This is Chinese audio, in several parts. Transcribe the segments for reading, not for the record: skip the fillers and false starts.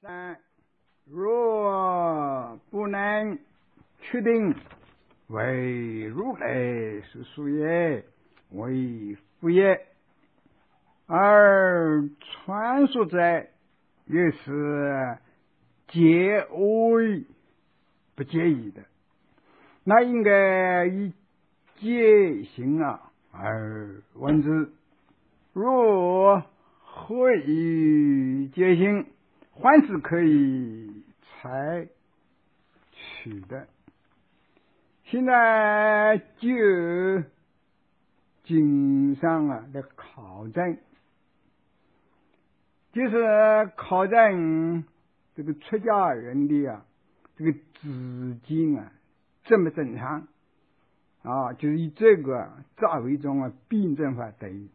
若不能确定为如来是属也，为父也，而传说者也是皆为不介意的，那应该以戒心而闻之。若何以戒心，还是可以采取的。现在就经上的考证，就是考证这个出家人的这个资金正不正常就是以这个作为一种辩证法对于。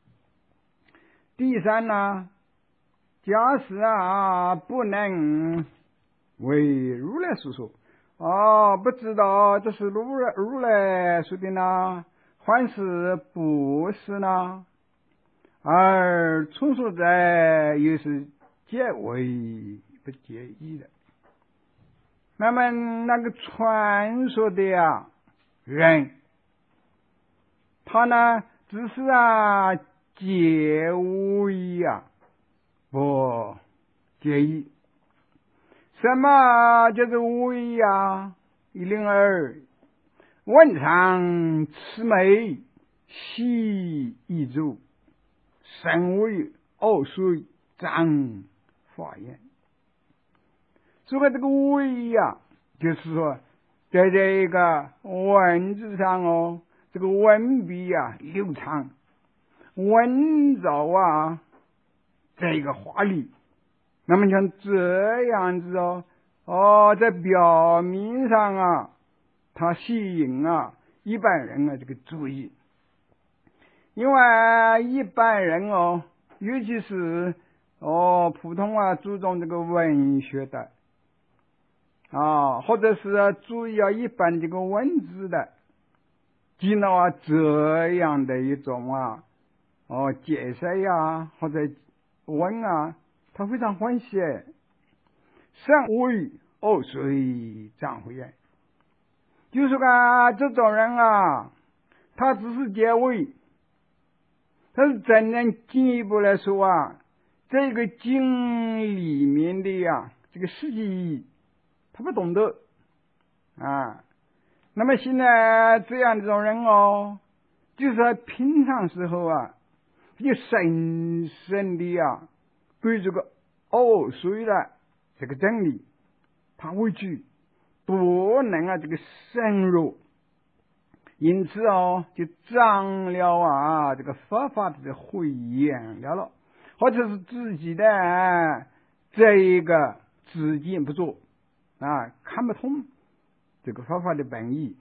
第三呢，假使不能为如来所说，不知道这是如来说的呢，还是不是呢？而传说者又是皆为不介意的。那么那个传说的人，他呢只是皆为不介意。什么叫做为102问常慈眉细一足，身为恶水张法言。所以这个为就是说在这个文字上这个文笔流畅，文藻这个华丽。那么像这样子在表面上它吸引一般人这个注意。因为一般人尤其是普通注重这个文学的或者是注意一般这个文字的，见到这样的一种解释或者文他非常欢喜。身为恶水张慧言，就是这种人他只是结尾，他是真正进一步来说这个经里面的这个实际意义他不懂得那么现在这样一种人就是在平常时候就深深的对这个恶水的这个真理他畏惧，不能这个深入，因此就长了这个佛法的慧眼了，或者是自己的这一个知见不足看不通这个佛法的本意。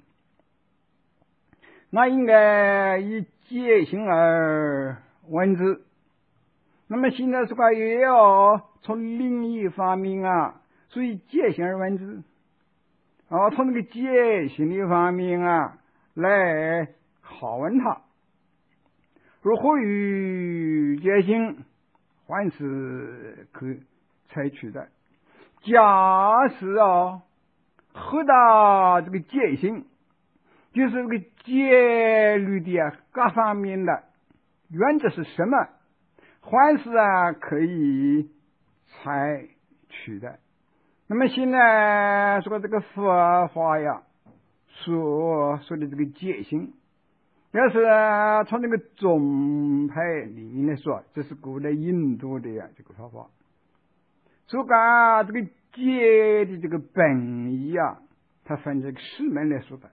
那应该以戒心而闻之。那么现在也要从另一方面所以戒心而闻之从那个戒心的方面来拷问他。如何与戒心，还是可采取的。假使合到这个戒心，就是这个戒律的各方面的原则是什么，还是可以采取的。那么现在说这个佛法所说的这个戒心，要是从这个宗派里面来说，这是古代印度的这个佛法。所以这个戒的这个本意它分这个4门来说的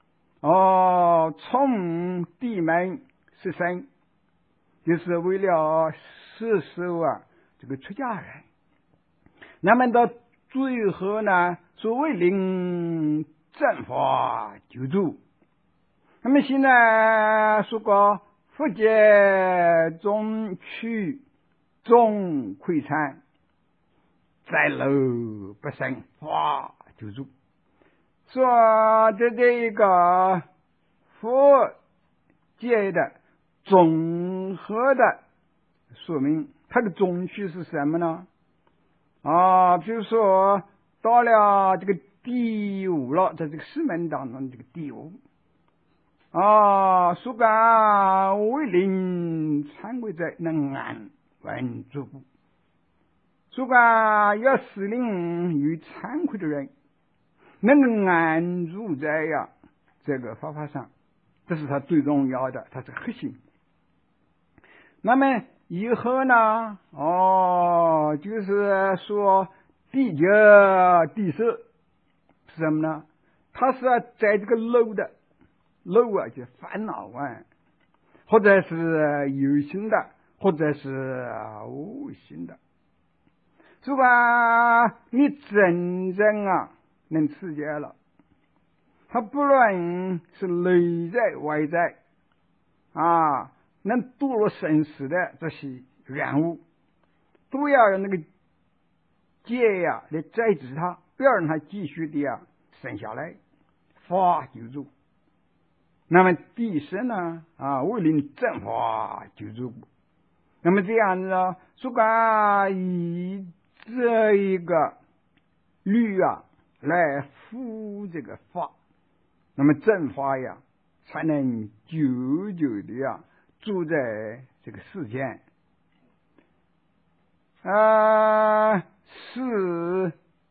从地门是身，就是为了摄受这个出家人。那么到最后呢，所谓令正法救助。那么现在说过佛界中取中溃残，在楼不胜法救助。说这一个佛界的综合的说明，它的宗趣是什么呢？ 比如说到了这个第五了，在这个释门当中这个第五属干为令参贵者能安稳足步，属干要使令与惭愧的人能够安住在这个方法上，这是他最重要的，他是核心。那么以后呢就是说第九第十是什么呢？他是在这个漏就烦恼或者是有心的，或者是无心的。如果你真正能持戒了，他不论是内在外在能堕入生死的这些缘物，都要用那个戒来宰制他，不要让他继续的生下来，法救助。那么第十呢为令正法救助。那么这样子如果以这一个律来敷这个法，那么正法才能久久的住在这个世间。是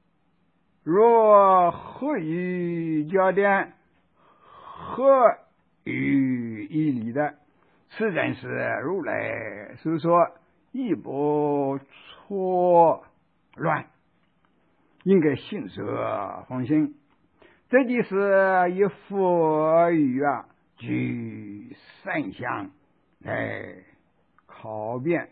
若合于教典，合于义理的，此人是如来所说，亦不错乱，应该信守奉行。这就是以佛语具善相来考辨。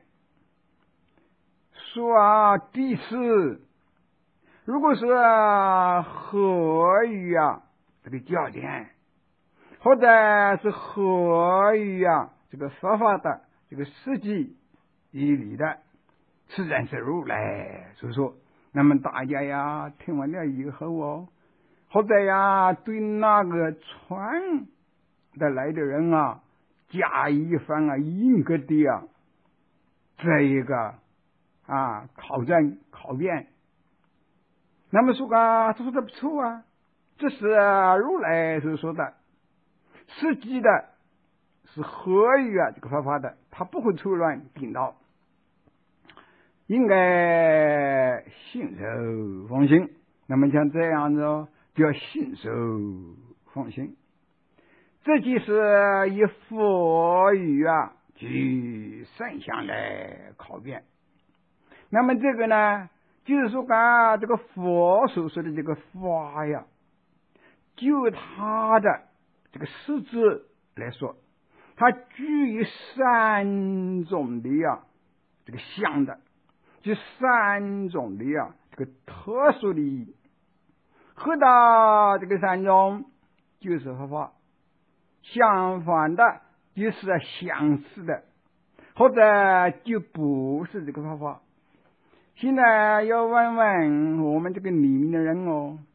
说第四，如果是合于这个教典，或者是合于这个说法的这个实际义理的，此人是如来所说。那么大家听完了以后或者对那个传的来的人加以一番严格的这一个考证考辨。那么说他说的不错这是如来所说的，实际的是合于这个方法的，他不会错乱颠倒，应该信守奉行。那么像这样子就要信守奉行，这就是以佛语具善相来考辨。那么这个呢，就是说这个佛所说的这个法就他的这个实质来说，它具有三种的这个相的，就三种的这个特殊的意义。合到这个三种就是合法，相反的就是相似的，或者就不是这个方法。现在要问问我们这个里面的人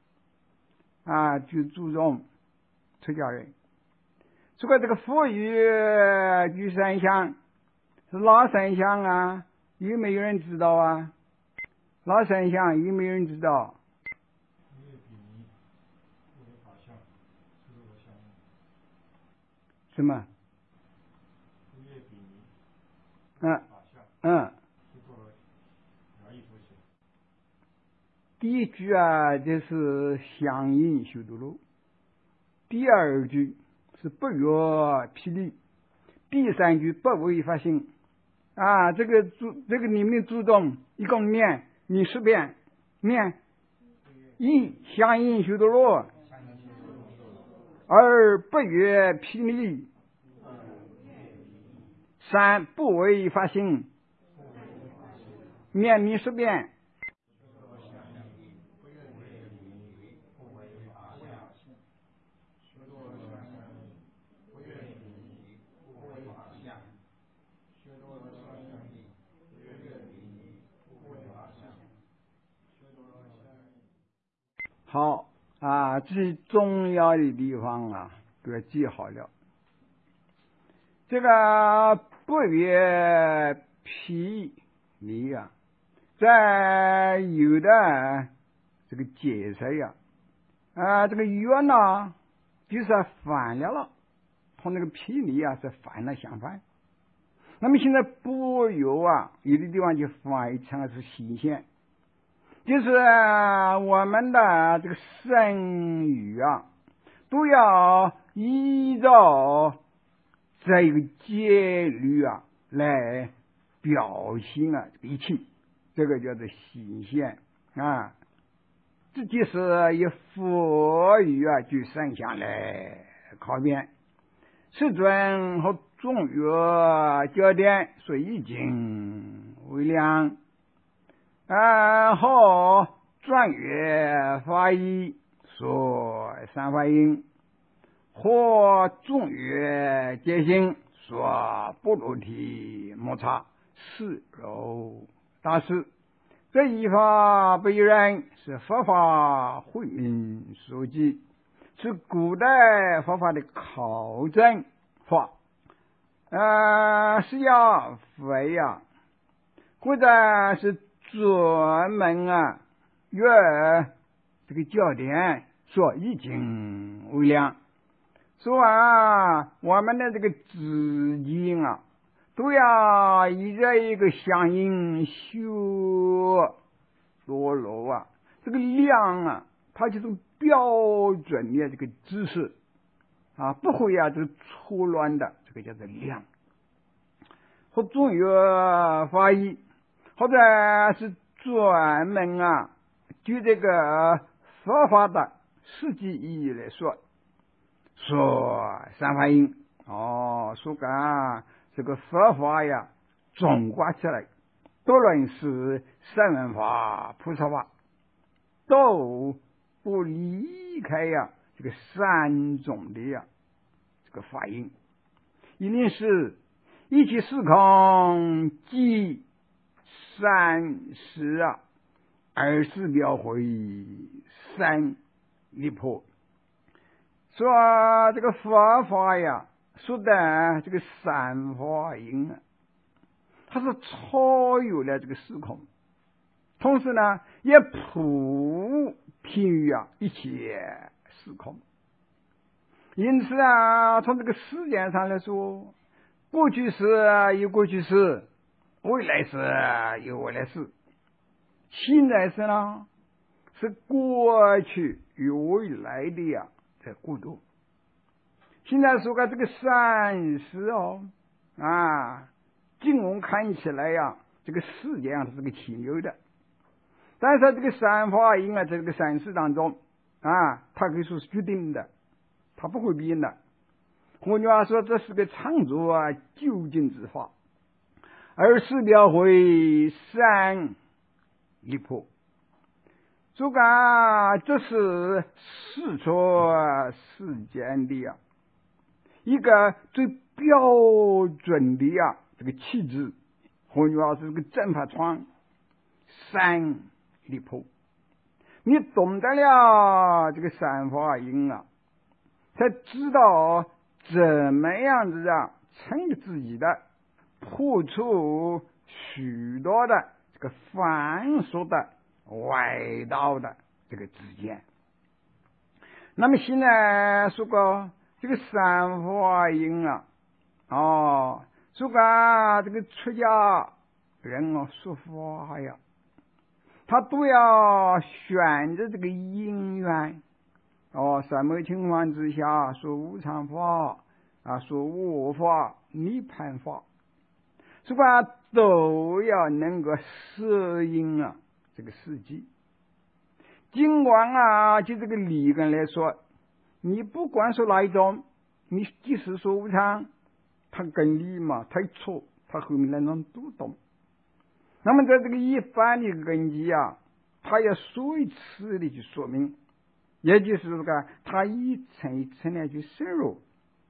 就注重出家人。如果这个佛语具三相是哪三相有没有人知道哪三相有没有人知道？什么？第一句就是相应修多罗，第二句是不越霹雳，第三句不违法性这个里面注重一共念10遍，念一相应修多罗，二不越霹雳，三不违法性，念10遍。好这些重要的地方都要记好了。这个不越霹雳在有的这个解释呀，这个月呢，就是反了，同那个霹雳啊是反了相反。那么现在捕鱼啊，有的地方就翻译成是新鲜，就是我们的这个生语啊，都要依照这一个节律啊来表现啊这个疫情，这个叫做新鲜啊。这就是以佛语啊就生下来考辨，世尊和中岳教典说已经为量，和转岳法义说三法印，或中岳结心说不露体摩擦四柔大事。这一法不一人，是佛法慧命所记，是古代佛法的考证法。是要非呀，或者是专门约这个教典说已经为量，说我们的这个资金都要依着一个相应修多罗这个量它就是标准的这个知识不会这个错乱的，这个叫做量。或中岳法义，或者是专门就这个佛法的实际意义来说三法印说这个佛法呀，总括起来，不论是声闻法、菩萨法，都不离开这个三种的这个法印，一定是一切时空即三时二十秒会三离破。说这个佛法呀，说的这个三法印它是超越了这个时空，同时呢也普遍于一切时空。因此从这个时间上来说，过去式有过去式，未来式有未来式，现在式呢是过去与未来的在过渡。现在说这个三时尽管看起来这个世界上是个停留的，但是这个三法印在这个三世当中它可以说是决定的，它不会变的。换句话说，这是个常住究竟之法，而是秒会三离破。这个这是世出世间的一个最标准的这个气质，换句话说，这个正法窗三离破。你懂得了这个三法印才知道怎么样子趁着自己的破除许多的这个繁琐的外道的这个之间。那么现在说过这个三法印说个这个出家人说法他都要选择这个因缘什么情况之下说无常法说无我法、涅槃法，说都要能够适应这个世纪。尽管就这个理论来说，你不管说哪一种，你即使说无常，它跟理它一错，它后面那种都懂。那么在这个一般的根基它要随次的去说明，也就是它一层一层的去深入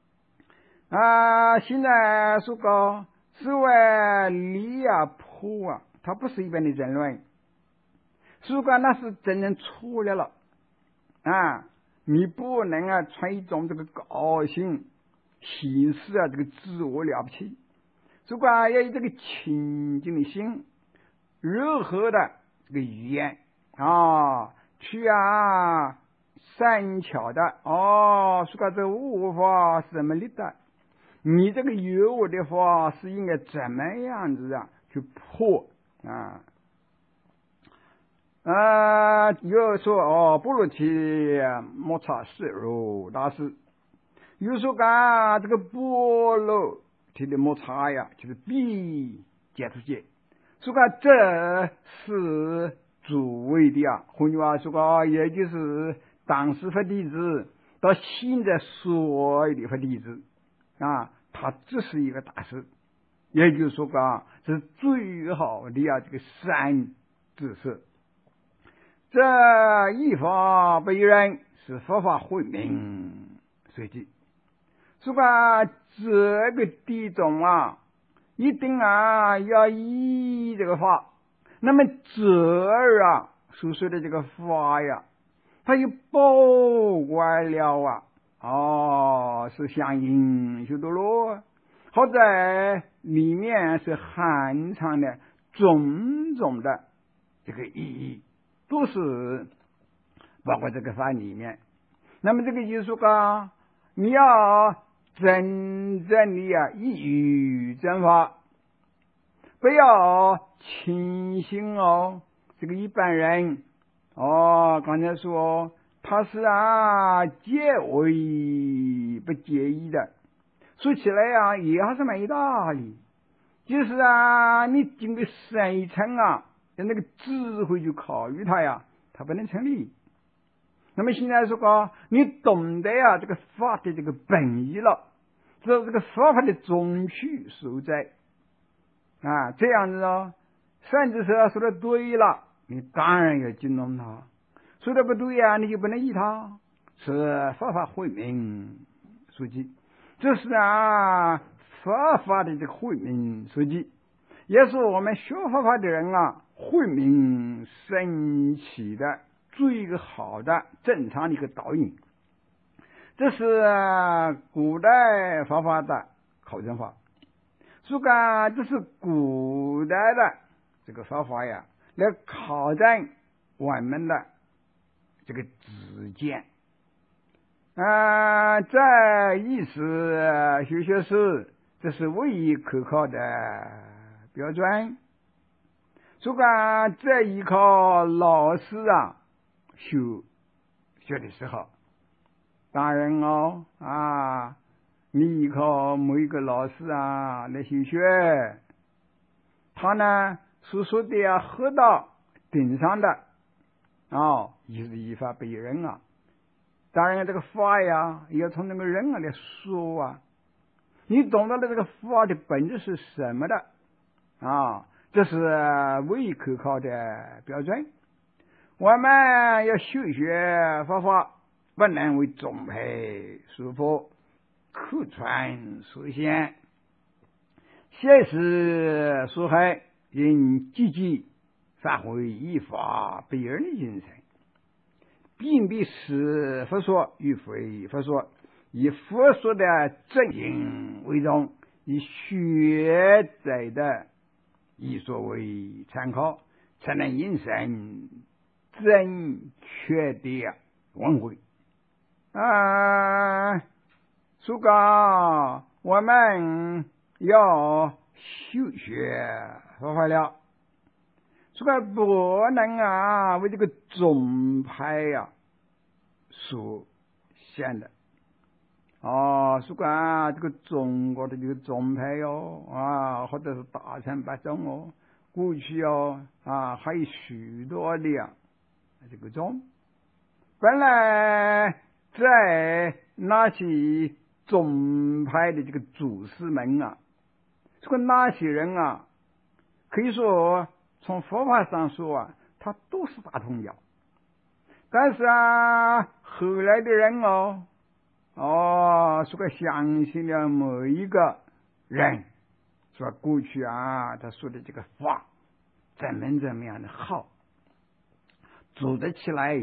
现在说过所谓理破它不是一般的争论，说那是真正错了你不能穿一种这个高兴形式这个自我了不起，说要有这个清净的心， 柔和的这个语言啊，去善巧的说这无法是怎么立的，你这个有我的话是应该怎么样子去破有说不如提摩擦示如大师，有说这个波罗提的摩擦就是必解出去，说这是主谓的换句话说也就是当时佛弟子到现在所有的佛弟子他这是一个大事，也就是说这是最好的这个善知识。这一法不一人是佛法慧命随即，说这个地中一定要依这个法，那么这所说的这个法它又包括了是相应许多咯，好在里面是含藏的种种的这个意义，都是包括这个法里面。那么这个就是说你要真正的一语真法，不要轻信这个一般人刚才说他是介为不介意的，说起来也还是没道理，就是你经过深一层用那个智慧去考虑它不能成立。那么现在说你懂得这个法的这个本意了，知道这个说法的中区所在这样子甚至是说的对了，你当然要尊重他，说的不对你就不能依他，是佛法慧命所及，这是佛法的这个慧命所及，也是我们学佛法的人慧命升起的最好的正常的一个导引。这是古代佛法的考证法，说这是古代的这个佛法来考证我们的这个知见这意思学识，这是唯一可靠的标准。说这依靠老师学的时候，当然你依靠某一个老师来学，他呢所说的合到顶上的也是依法被人当然这个法要从那个人来说你懂得了这个法的本质是什么的这是唯一可靠的标准。我们要修学佛法，不能为众配束缚，口传所显，现实所害，应积极发挥依法被人的精神，并必使佛说与非佛说，以佛说的正经为重，以学者的以说为参考，才能引申正确的文慧说我们要修学佛法了，说不能为这个宗派所限的说这个中国的这个宗派或者是大乘八宗过去还有许多的这个宗，本来在那些宗派的这个祖师们这个那些人可以说从佛法上说他都是大同教，但是后来的人说相信了某一个人，说过去他说的这个法怎么样的好，组得起来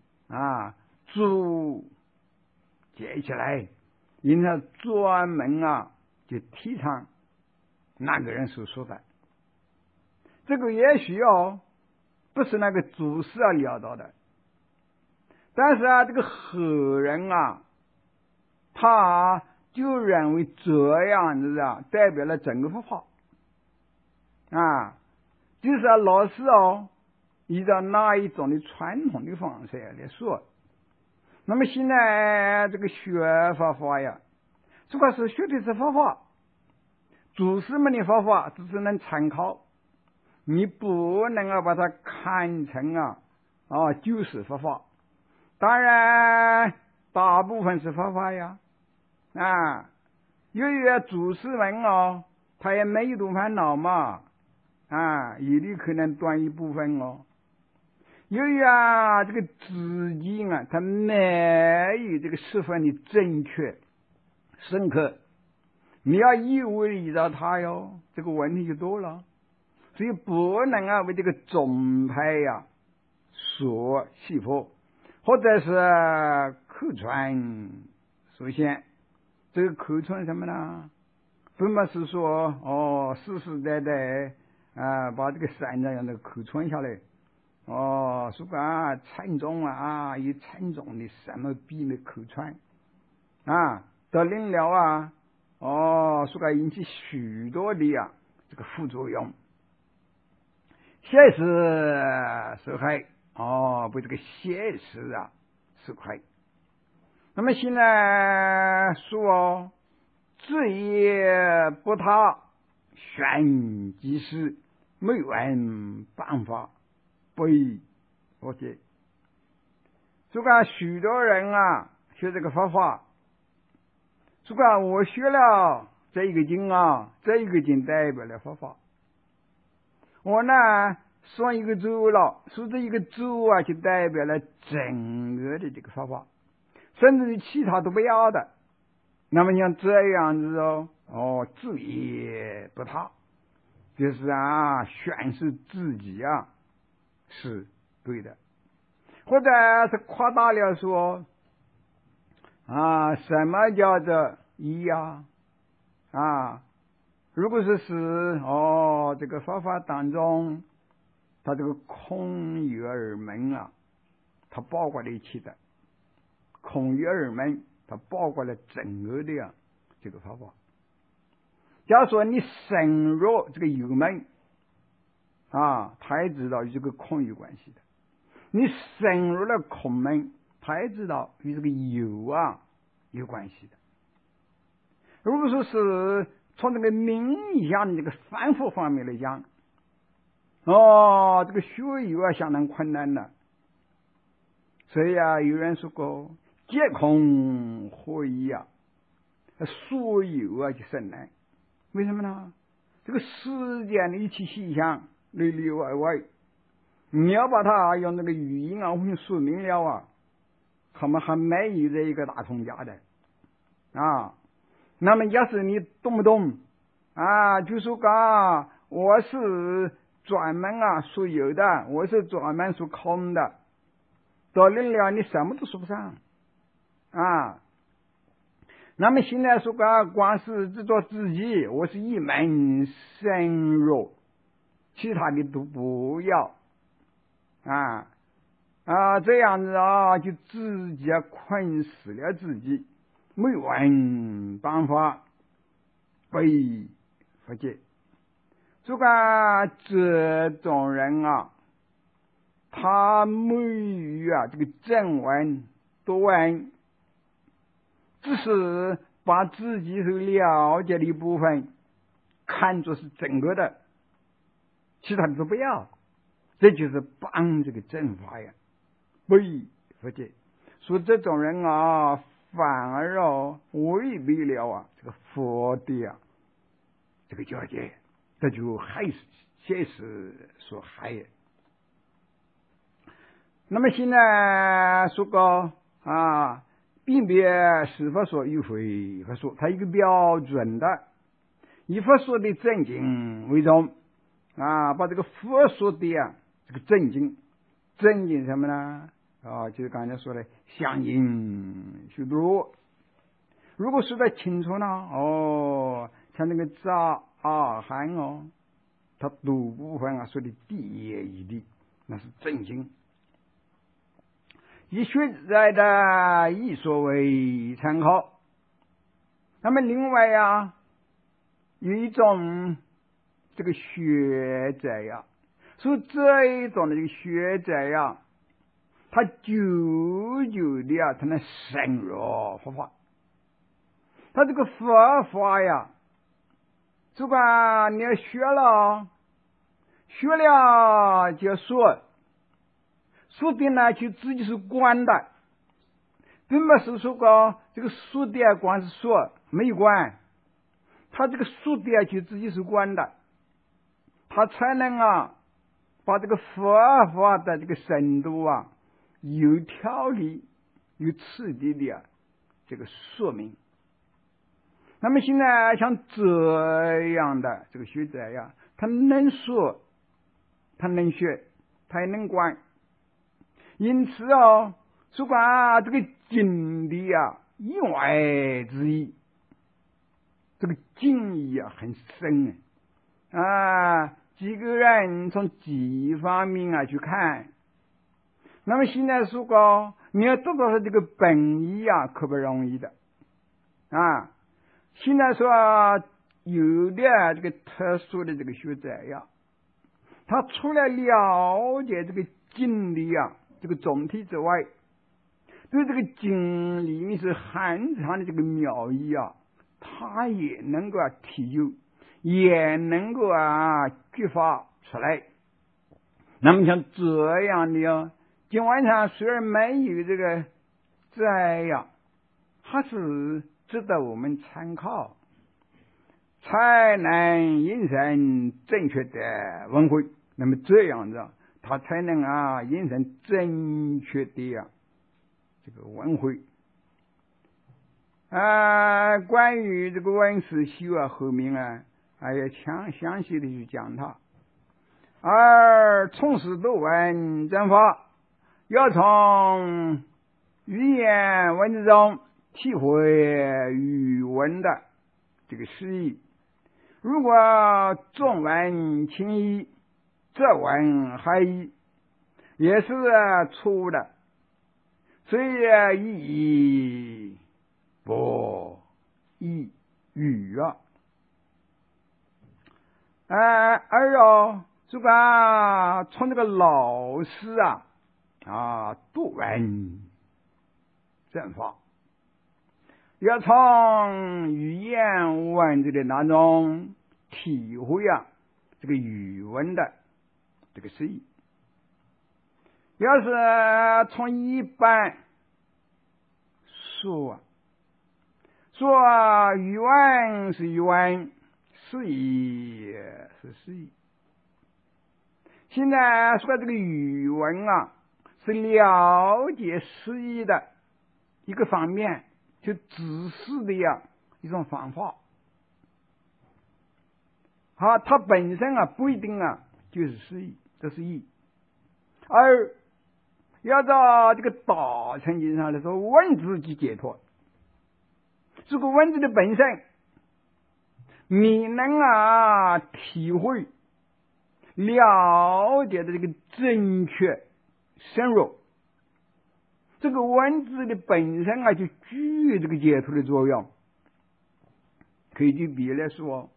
组结起来，因他专门就提倡那个人所说的， 这个也许不是那个祖师料到的，但是这个后人他就认为这样子代表了整个佛法就是老师依照哪一种的传统的方式来说。那么现在这个学佛法呀，这个是学的是佛法，祖师们的佛法只是能参考，你不能把它看成就是佛法。当然大部分是佛法呀由于祖师们他也没有烦恼嘛也里可能断一部分由于这个自己他没有这个十分的正确深刻，你要一味依照他这个问题就多了，所以不能为这个宗派所系缚，或者是口传所限。这个口传什么呢？并不是说世世代代把这个三藏的口传下来说禅宗以禅宗的什么笔的口传得令了说引起许多的这个副作用，现实受害被这个现实受害。那么现在说知也不他，玄即是没问办法被佛解。许多人学这个佛法，我学了这一个经这一个经代表了佛法，我呢算一个咒了，说这一个咒就代表了整个的这个佛法，甚至于其他都不要的。那么像这样子知也不他，就是宣示自己是对的，或者是夸大了说什么叫做一如果说是这个佛法当中，它这个空有二门它包括了一切的，空有二门它包括了整个的这个佛法。假如说你深入这个有门他也知道与这个空有关系的，你深入了空门，他也知道与这个有有关系的。如果说是从这个名义上的这个反复方面来讲这个学有相当困难的。所以有人说过皆空何以所有就甚难。为什么呢？这个世间的一切现象里里外外，你要把它用那个语音我们说明了他们还没有这一个大通家的那么要是你懂不懂就说我是专门说有的，我是专门说空的，到临了你什么都说不上那么现在说光是知道自己我是一门深入，其他的都不要这样子就自己困死了自己，没问办法被佛解。这种人他没有这个正闻多闻，只是把自己所了解的一部分看作是整个的，其他的都不要，这就是帮这个正法被佛解。说这种人反而违背了这个佛的这个教诫，这就害死现实所害。那么现在说辨别是佛说与非佛说，它一个标准的以佛说的正经为重把这个佛说的这个正经什么呢就是刚才说的相应许多。如果说得清楚呢像那个杂阿含他读部分说的第一义那是正经。以学在的以说为参考。那么另外有一种这个学者所以这一种的这个学者他久久的他能深入佛法，他这个佛法如果你要学了就说的呢就自己是管的，并不是说这个说的光是说没管，他这个说的就自己是管的，他才能把这个佛法的这个深度有条理有次第的这个说明。那么现在像这样的这个学者他能说，他能学，他也能管。因此说这个经的意外之意，这个经义很深几个人从几方面去看。那么现在说你要得到这个本意可不容易的现在说有的这个特殊的这个学者他除了了解这个经的这个总体之外，对这个经里面是含藏的这个妙意他也能够体究，也能够具发出来。那么像这样的经文上虽然没有这个还是值得我们参考，才能引申正确的文慧。那么这样子他才能引申正确的这个文慧。关于这个文思修后面要详细的去讲它。而从事读文证法，要从语言文字中体会语文的这个诗意。如果重文轻义，这文还义，也是错误的。所以意不意语而如果从这个老师读文证法，要从语言文字的当中体会这个语文的这个诗意。要是从一般说语文是语文，诗意是诗意。现在说这个语文是了解诗意的一个方面，就指示的一种方法。它本身不一定就是诗意，这是意。而要到这个大乘经上来说，文字即解脱。这个文字的本身，你能体会了解的这个正确深入，这个文字的本身就具有这个解脱的作用。可以举比喻来说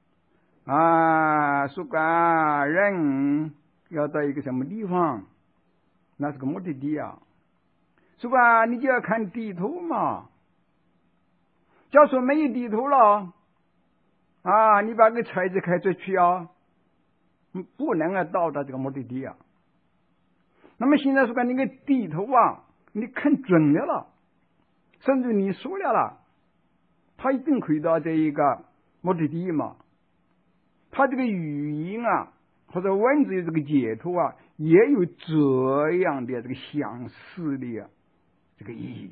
说人要到一个什么地方，那是个目的地说你就要看地图嘛。假如说没有地图了你把个车子开出去不能到达这个目的地那么现在说那个地图你看准了，甚至你说了他一定可以到这一个目的地嘛。他这个语音或者文字这个解脱也有这样的这个相似的这个意义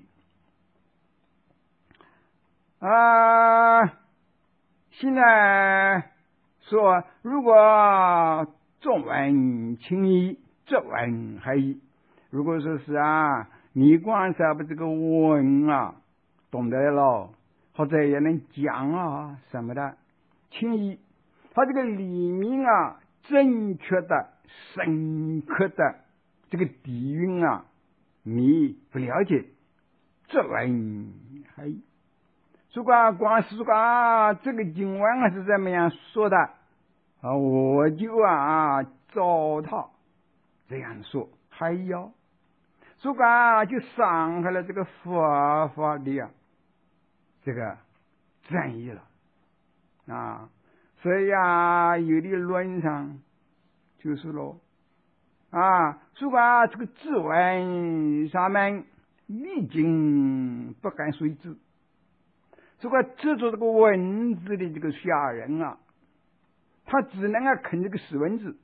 现在说如果重文轻义，这文还义。如果说是你光是把这个文懂得了，或者也能讲什么的轻义， 他这个里面啊，正确的、深刻的这个底蕴啊，你不了解，这文还如果光是说这个经文啊是怎么样说的啊，我就照他这样说，还要如果就伤害了这个佛法的这个正义了啊。所以有的论上就是说如果这个字文上面历经不敢随之，如果制作这个文字的这个下人他只能啃这个死文字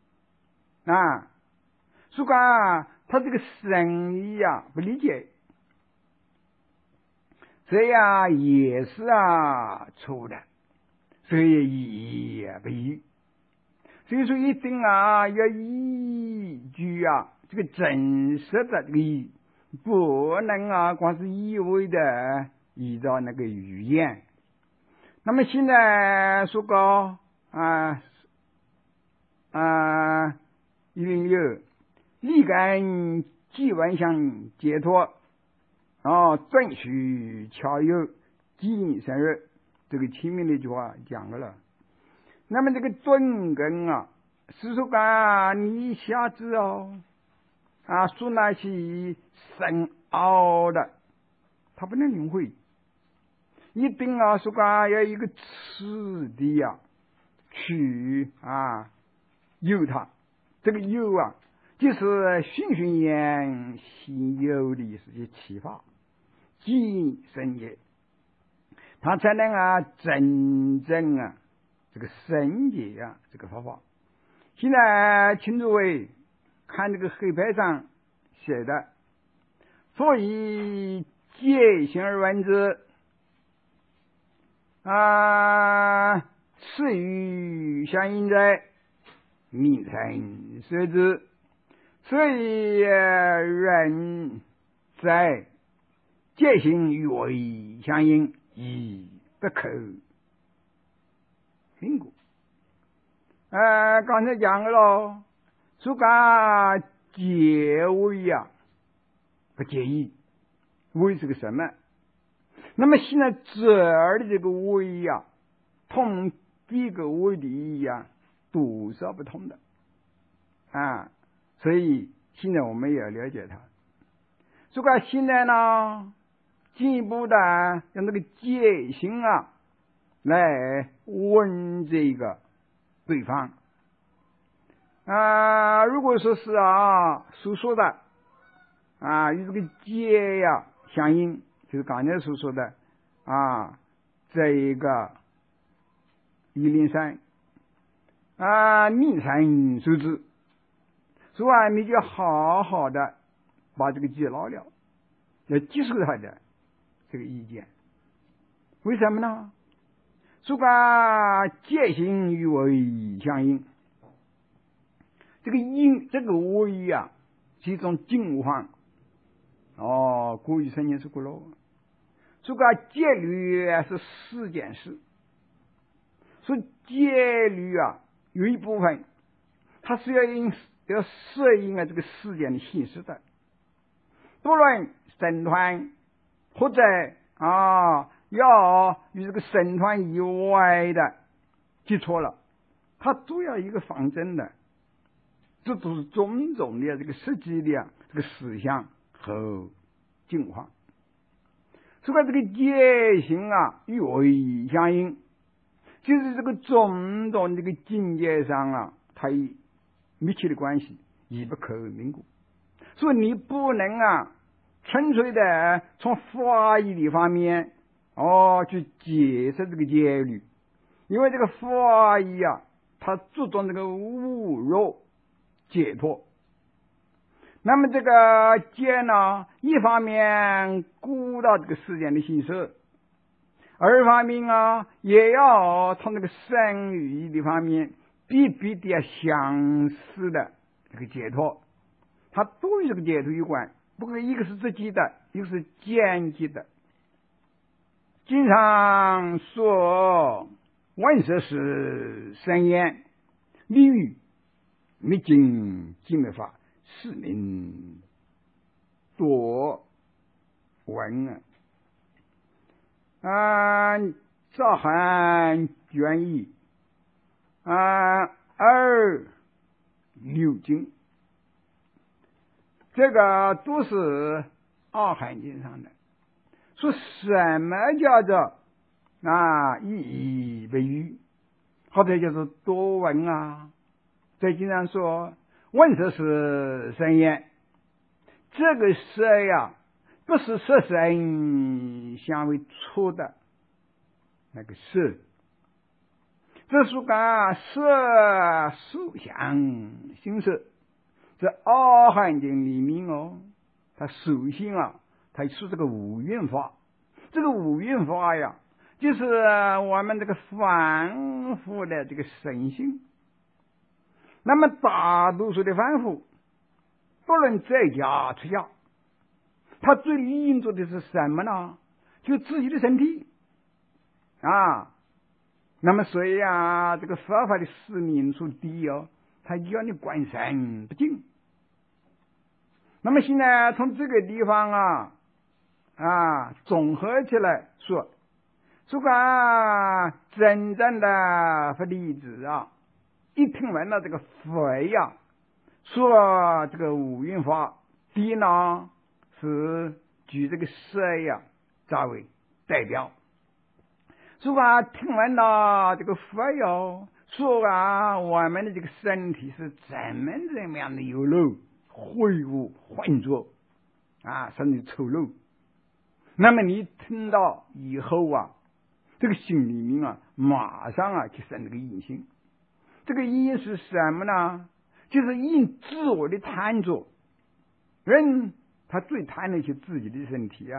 如果他这个深意不理解，这样也是错的，所以意也不一。所以说一定要依据这个真实的这个意，不能光是一味的依照那个语言。那么现在说过106立根基本上解脱准许巧有今生日，这个前面那句话讲过了。那么这个准根是说你一下子说那些深奥的他不能领会，一定说要一个次第去有它，这个有就是循循言行有的是些启发即深也，他才能真正这个深解这个方法。现在请诸位看这个黑板上写的，所以戒行而闻之次于相应在名称设之，所以人在戒行与为相应，亦不可评估。刚才讲了，说戒为不介意，为是个什么？那么现在这儿的这个为同别个为的意义多少不同的所以现在我们也要了解它。如果现在呢进一步的用这个戒心来问这个对方如果说是所说的与这个戒相应，就是刚才所说的这一个103名称数字，所以你就好好的把这个戒牢了，要接受他的这个意见。为什么呢？说戒行与为相应，这个因这个为是一种境况过去曾经说过了。说戒律是4件事，说戒律有一部分它是要适应这个世间的形式的，不论僧团或者要与这个僧团以外的接触了，它都要一个方针的，这都是种种的这个实际的这个思想和境况。所以这个戒行与为相应，就是这个种种这个境界上它有密切的关系，亦不可名故。所以你不能纯粹的从法义的方面去解释这个戒律，因为这个法义它注重这个无入解脱。那么这个戒呢，一方面顾到这个世间的形式，二方面也要从这个生与义的方面必的相似的这个解脱，它都与这个解脱有关。不过一个是直接的，一个是间接的。经常说万色是三言，立语灭尽寂灭法，是名多闻赵汉卷一二六经，这个都是二汉经上的。说什么叫做意义为语，或者就是多闻啊？在经常说问色是三言，这个色呀，不是色身相为出的那个色，这是讲色受想行识，这二汉经里面它首先它是这个五蕴法。这个五蕴法呀，就是我们这个凡夫的这个身心。那么大多数的凡夫，不论在家出家，他最理应做的是什么呢？就自己的身体那么所以这个佛法的使命所第一他要你观身不净。那么现在从这个地方综合起来说真正的佛弟子一听闻了这个佛说这个五蕴法，第一呢是举这个色作为代表。听闻到这个佛说我们的这个身体是怎么样的有漏、秽物、浑浊甚至丑陋。那么你听到以后这个心里面马上就生这个疑心。这个疑是什么呢？就是因自我的贪着。人他最贪的是自己的身体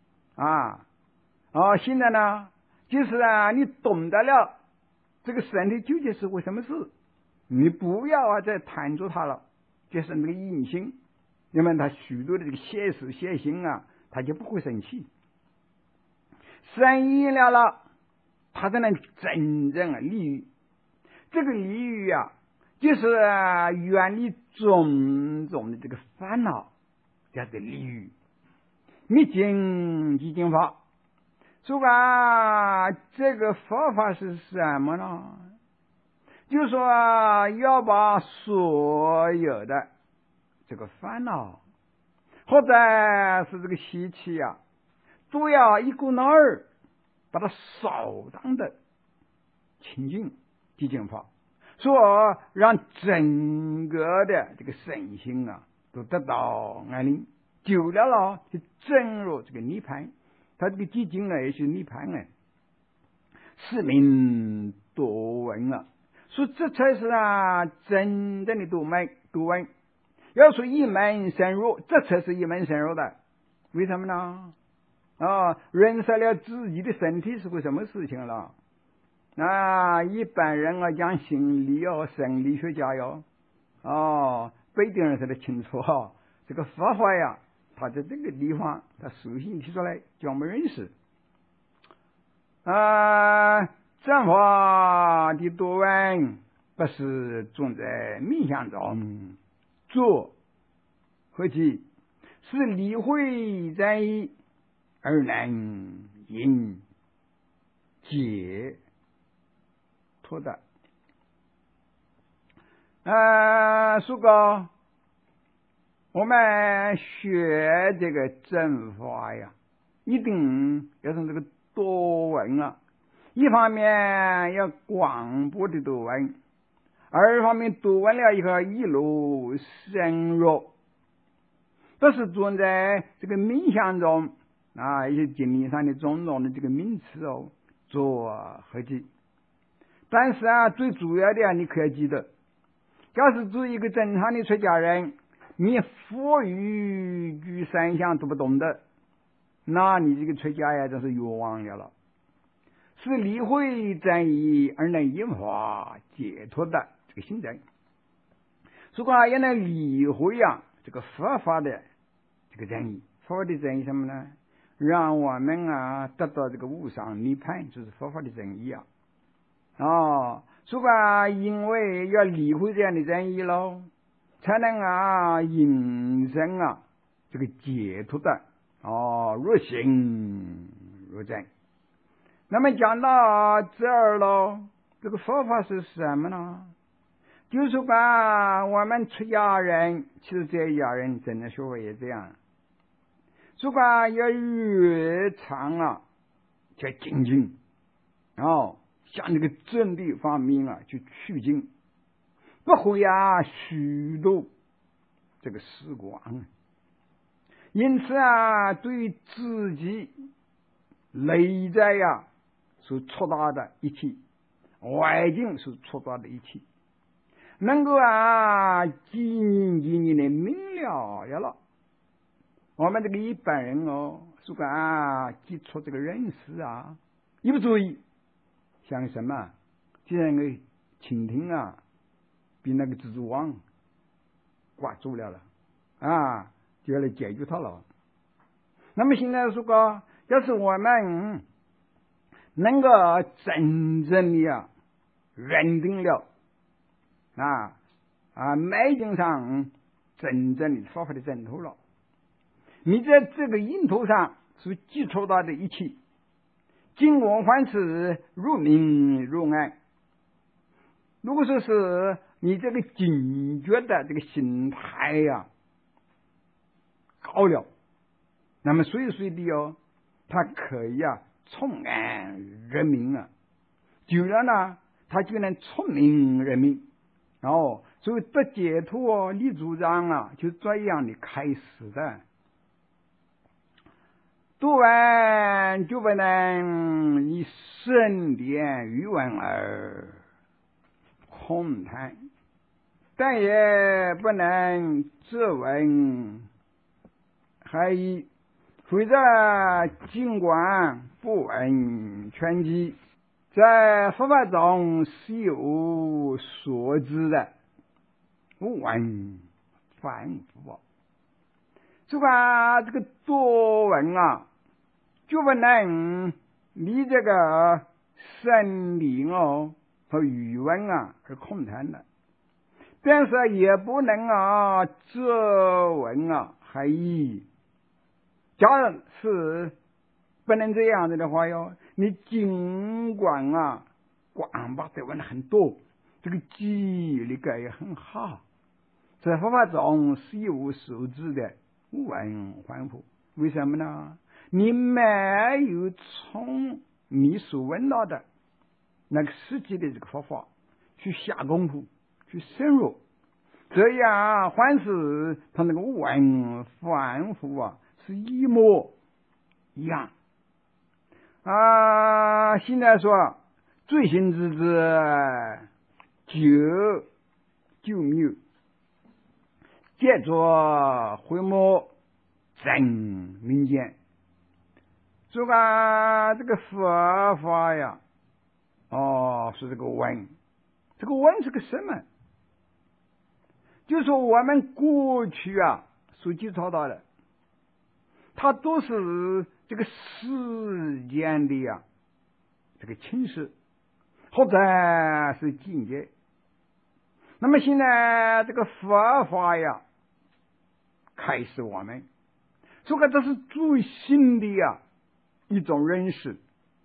现在呢，就是你懂得了这个身体究竟是为什么事，你不要再贪着它了，就是那个疑心。那么他许多的这个邪识邪心他就不会生气。生意了，他才能真正利益。这个利益就是远离种种的这个烦恼，叫做利益。灭尽寂静法，这个佛法是什么呢？就是说要把所有的这个烦恼或者是这个习气都要一股脑儿把它扫荡的清净寂静法，说让整个的这个身心都得到安宁，久了就进入这个涅槃。它这个寂静也是涅槃是名多闻说这才是真正的多闻。要说一门深入，这才是一门深入的。为什么呢？认识了自己的身体是个什么事情了。一般人讲心理生理学家不一定认识得清楚这个佛法他在这个地方他首先提出来叫我们认识正法的多闻，不是种在冥想中做何其，是理会在意而能引解脱的。我们学这个正法一定要从这个多闻一方面要广博的多闻，二方面多闻了以后一路深入，不是存在这个冥想中一些经历上的种种的这个名词做合计。但是最主要的你可要记得，要是做一个正常的出家人，你佛语居三项都不懂的，那你这个出家真是冤枉了。是理会真意而能引发解脱的这个心证。如果也能理会这个佛法的这个真意，佛法的真意什么呢？让我们得到这个无上涅槃，就是佛法的真意所以因为要理会这样的真意咯，才能引申这个解脱的入行入真。那么讲到这儿咯，这个佛法是什么呢？就是说我们出家人，其实这些家人真的学会也这样，说要越长叫精进向这个真理方面去取经，不会虚度这个时光。因此对自己内在所触到的一切，外境所触到的一切，能够几年的明了了。我们这个一般人说基础这个认识一不注意，像什么这样的蜻蜓比那个蜘蛛网挂住了就要来解决它了。那么现在说要是我们能够真正的认定了脉经上真正的佛法的正途了，你在这个因途上所基础到的一切，尽管凡事如明如暗。如果说是你这个警觉的这个心态高了，那么随时随地他可以聪暗人民久了呢，他就能聪明人民。所以得解脱立主张就这样的开始的。读完就不能以圣典语文而空谈，但也不能自问还以，否则尽管不闻全机，在佛法中是有所知的，不闻反复。这个多闻就不能离这个生理和语文而空谈的，但是也不能自闻还以。假如是不能这样子的话你尽管广博的问很多，这个记忆力也很好，在佛法中是有所知的，无闻反复。为什么呢？你没有从你所闻到的那个实际的这个佛法去下功夫，去深入，这样凡是他那个无闻反复是一模一样现在说最新之就谬，借着回目真民间，说这个佛法是这个闻，这个闻是个什么？就是说我们过去所接触到的，它都是这个世间的这个情势或者是境界。那么现在这个佛法开始我们说这是最新的一种认识，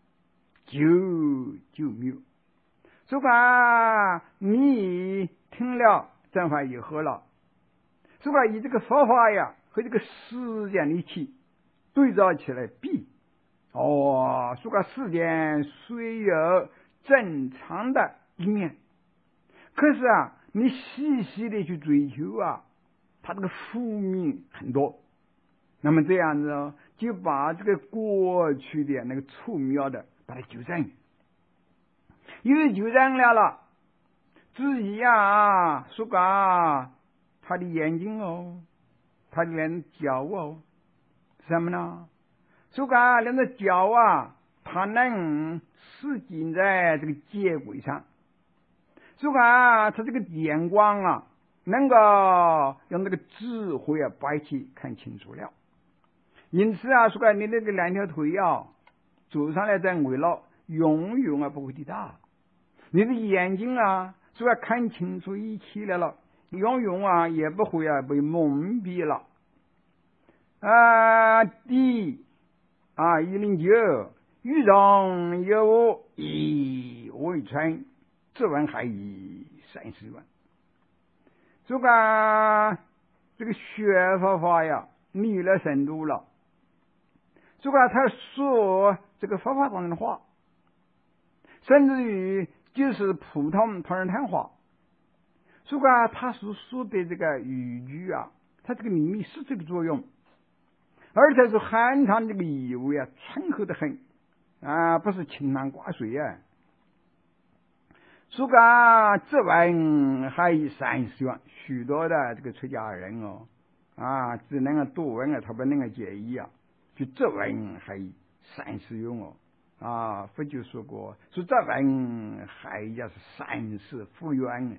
就谬。说你听了正法以后了，说以这个佛法和这个世间的一起对照起来比说世间虽有正常的一面，可是你细细的去追求它这个负面很多。那么这样子就把这个过去的那个错谬的把它纠正，因为纠正了自己说他的眼睛他的两脚什么呢？说两个脚他能使劲在这个接轨上，说他这个眼光能够用那个智慧把一切看清楚了。因此说你那个两条腿走上来在围绕永远不会跌倒。 你的眼睛啊，就要看清楚一切来了，永远也不会被蒙蔽了。第109，与人有恶以为春，自问还以30万。这个学法呀，离了深度了。他说这个佛法当中的话，甚至于就是普通同仁谈话。他所说的这个语句啊，它这个秘密是这个作用，而且是酣畅这个意味啊，醇厚的很不是清汤挂水啊。这文还有30万，许多的这个出家人只能读文他不能解义啊，就这文还有30万佛就说过，说这文还要是30复原。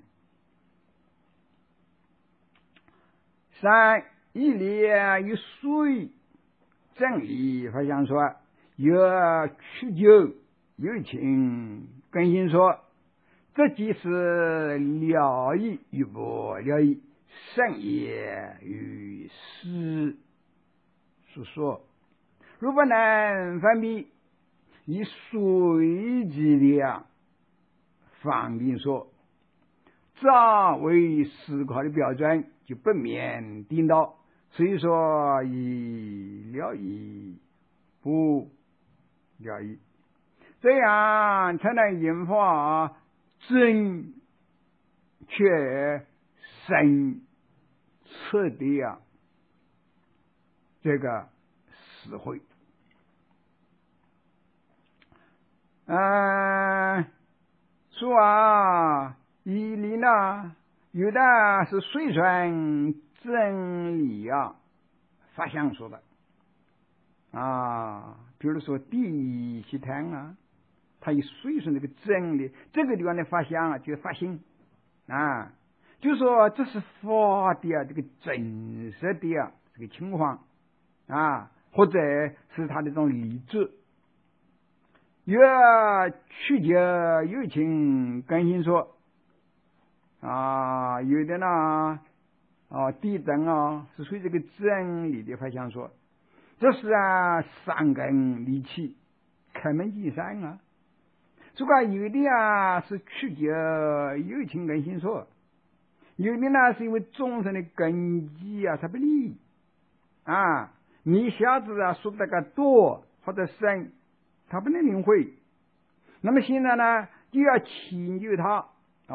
一里有水，正理法相说，有取酒，有情更新说，这即是了义与不了义，圣也与实所说。如果能分别，以随机的方便说，这为思考的标准，就不免颠倒。所以说，以了义不了义，这样才能引发正确深彻的这个实惠。义理呢，有的是随顺真理法相说的比如说第7堂它以随顺这个真理，这个地方的法相就是法性就说这是法的这个真实的这个情况或者是它的这种理智。有曲解有情更新说有的呢地震是属于这个真理的法相说，这是三根离气，开门见山有的是曲解有情更新说，有的呢是因为众生的根基它不利你一下子说这个多或者深，他不能领会，那么现在呢就要迁就他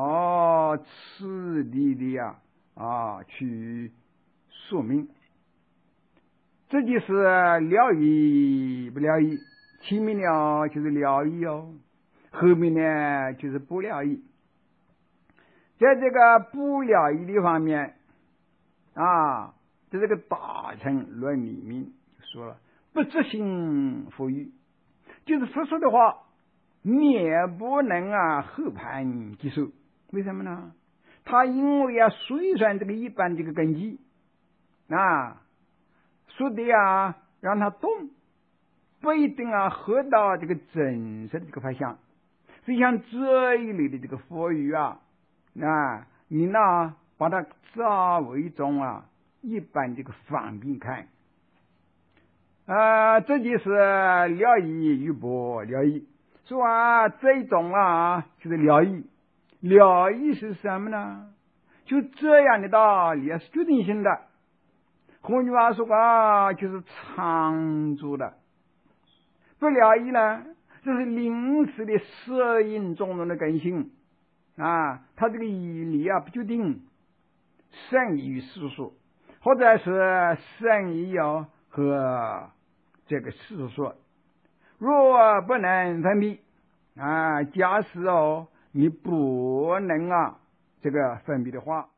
此地的去说明，这就是了义不了义，前面呢就是了义后面呢就是不了义。在这个不了义的方面在这个大乘论里面说了，不执行佛语，就是佛说的话你也不能后盘接受。为什么呢？他因为随顺这个一般这个根基说的让他懂，不一定合到这个真实的这个法相。所以像这一类的这个佛语你呢把它作为一种一般这个方便看这就是了义与不了义。说这一种就是了义。了义是什么呢？就这样的道理是决定性的。换句话说就是常住的。不了义呢，这是临时的适应种种的根性它这个义理不决定，圣义与世俗，或者是圣义和这个世俗。若不能分别假使你不能这个分别的话，